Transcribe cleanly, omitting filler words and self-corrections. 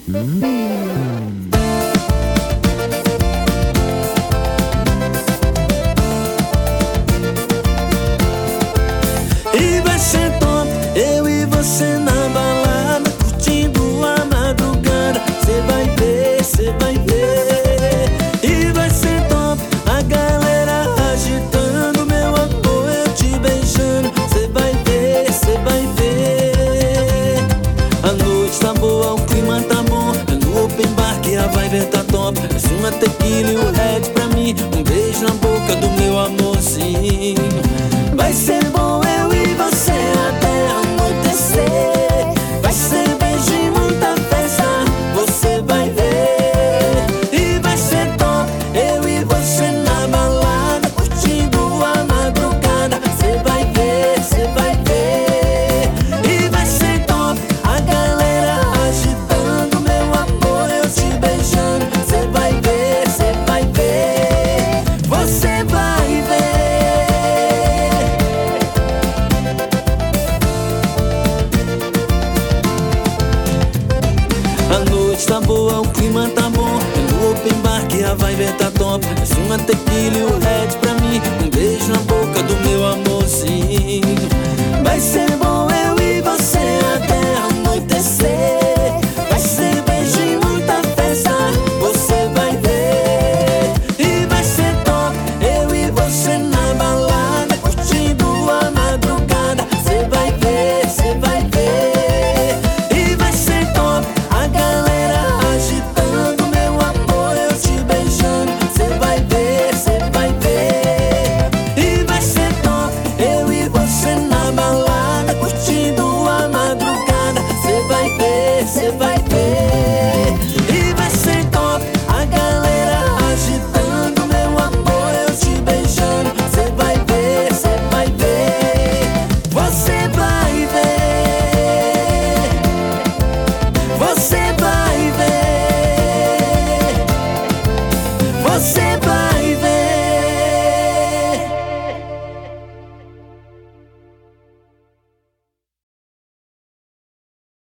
E vai ser top, eu e você na balada, curtindo a madrugada. Cê vai ver, cê vai ver. E vai ser top, a galera agitando, meu amor, eu te beijando. Cê vai ver, cê vai ver. A noite tá boa, o clima tá bom, é no open bar que a vibe tá top. Mais uma tequila e o red pra mim, um beijo na boca do meu amorzinho. Vai ser bom eu e você até anoitecer. Vai ser beijo e muita festa, você vai ver. E vai ser top, eu e você na balada, curtindo a madrugada. Cê vai ver, cê vai ver. E vai ser top, a galera agitando, meu amor, eu te beijando. Cê vai ver, cê vai ver. Você vai ver. A noite tá boa, o clima tá bom, é no open bar que a vibe tá top. Mais uma tequila e o red pra mim, um beijo na boca do meu amorzinho. Vai ser bom eu e